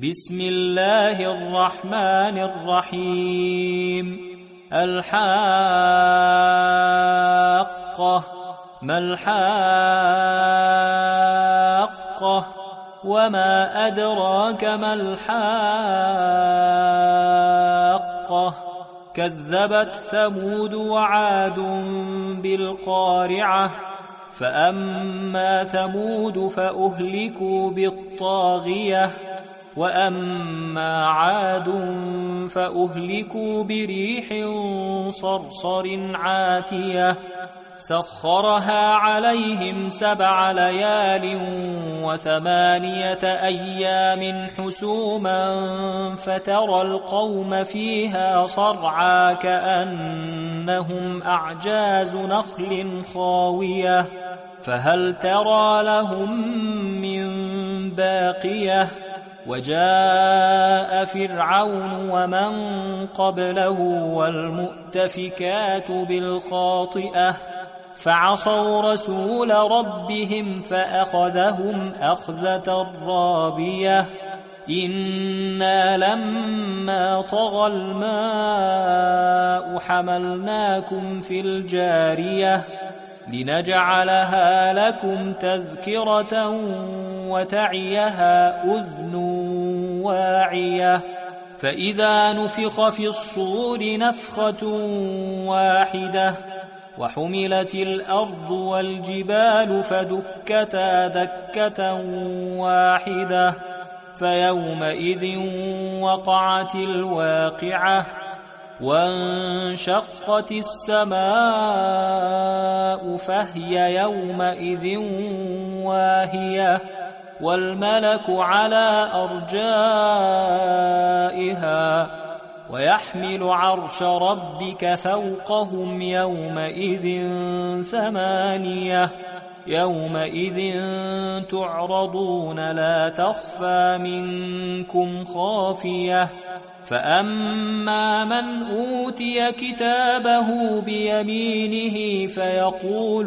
بسم الله الرحمن الرحيم. الحاقة. ما الحاقة؟ وما أدراك ما الحاقة؟ كذبت ثمود وعاد بالقارعة. فأما ثمود فأهلكوا بالطاغية، وأما عاد فأهلكوا بريح صرصر عاتية سخرها عليهم 7 ليال و8 أيام حسوما فترى القوم فيها صرعى كأنهم أعجاز نخل خاوية فهل ترى لهم من باقية. وجاء فرعون ومن قبله والمؤتفكات بالخاطئة فعصوا رسول ربهم فأخذهم أخذة رابية. إنا لما طغى الماء حملناكم في الجارية لنجعلها لكم تذكرة وتعيها أذن واعية. فإذا نفخ في الصور نفخة واحدة وحملت الأرض والجبال فدكتا دكة واحدة فيومئذ وقعت الواقعة وانشقت السماء فهي يومئذ واهية والملك على أرجائها ويحمل عرش ربك فوقهم يومئذ 8 يومئذ تعرضون لا تخفى منكم خافية. فأما من أوتي كتابه بيمينه فيقول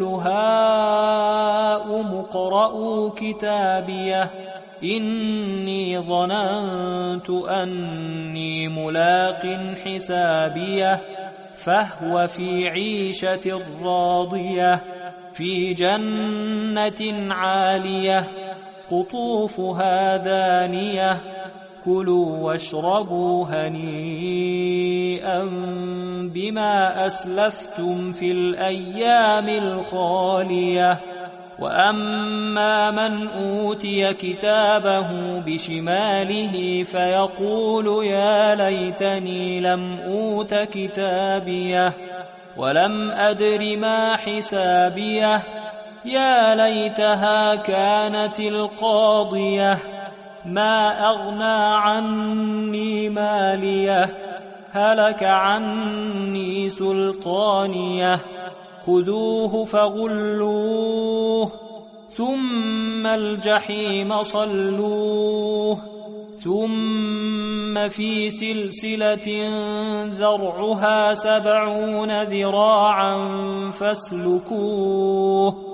هاؤم اقرءوا كتابيه إني ظننت أني ملاق حسابيه فهو في عيشة راضية في جنة عالية قطوفها دانية كلوا واشربوا هنيئا بما أسلفتم في الأيام الخالية. وأما من أوتي كتابه بشماله فيقول يا ليتني لم أوت كتابيه ولم أدر ما حسابيه يا ليتها كانت القاضية ما أغنى عني ماليه هلك عني سلطانيه خذوه فغلوه ثم الجحيم صلوه ثم في سلسلة ذرعها 70 ذراعا فاسلكوه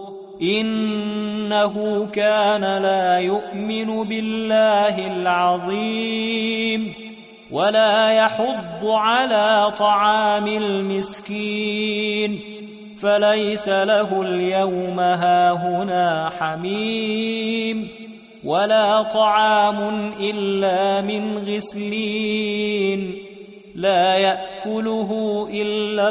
إنه كان لا يؤمن بالله العظيم ولا يحض على طعام المسكين فليس له اليوم هاهنا حميم ولا طعام إلا من غسلين لا يأكله إلا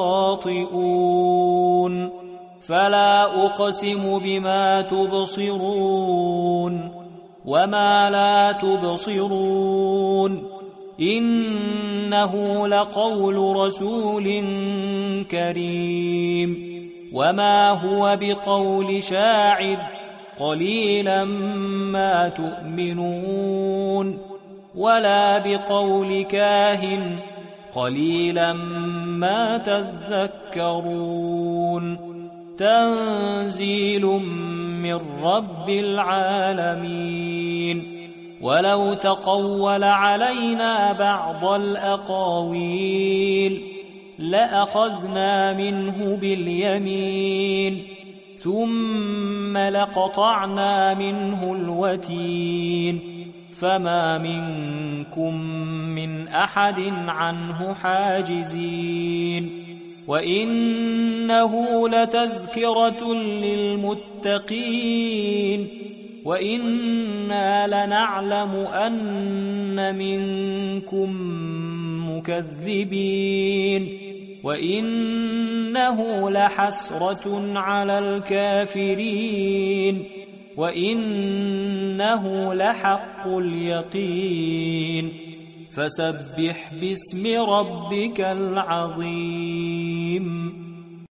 الخاطئون. فلا أقسم بما تبصرون وما لا تبصرون إنه لقول رسول كريم وما هو بقول شاعر قليلا ما تؤمنون ولا بقول كاهن قليلا ما تذكرون. تنزيل من رب العالمين. ولو تقول علينا بعض الأقاويل لأخذنا منه باليمين ثم لقطعنا منه الوتين فما منكم من أحد عنه حاجزين وإنه لتذكرة للمتقين وإنا لنعلم أن منكم مكذبين وإنه لحسرة على الكافرين وإنه لحق اليقين فسبح باسم ربك العظيم